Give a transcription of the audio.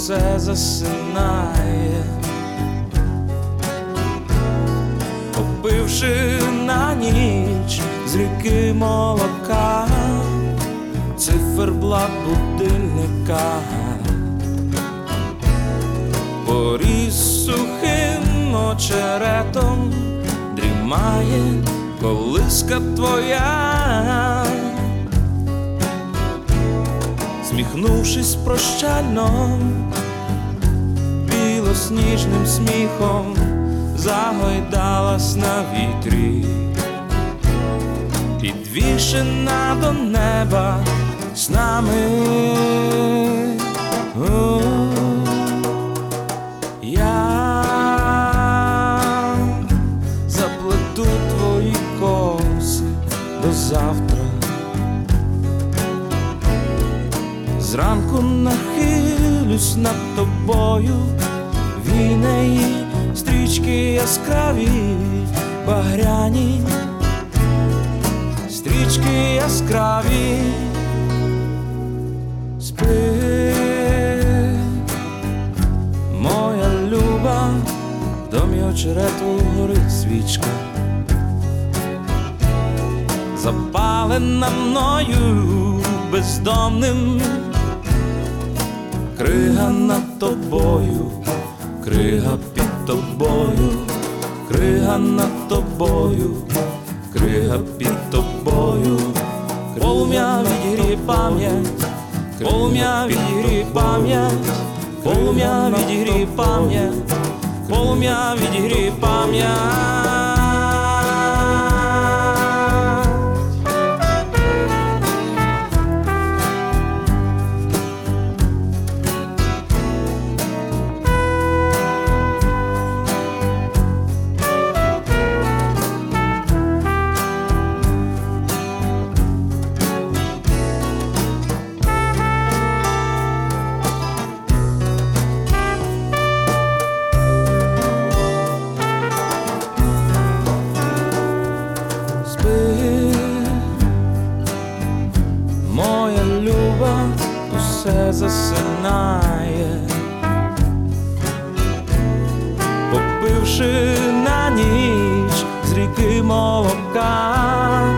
усе засинає, попивши на ніч з ріки молока, циферблат будильника, поріс сухим очеретом, дрімає колиска твоя. Сміхнувшись прощально, білосніжним сміхом загойдалась на вітрі, підвішена до неба з нами. Я заплету твої коси до завтра, зранку нахилюсь над тобою, війнеї стрічки яскраві, багряні стрічки яскраві. Спи, моя люба, в домі очерету горить свічка, запалена мною бездомним. Крига над тобою, крига під тобою, крига над тобою, крига під тобою. Полум'я відігріє пам'ять, полум'я відігріє пам'ять, полум'я відігріє пам'ять, полум'я відігріє пам'ять. Моя люба, усе засинає, попивши на ніч з ріки молока,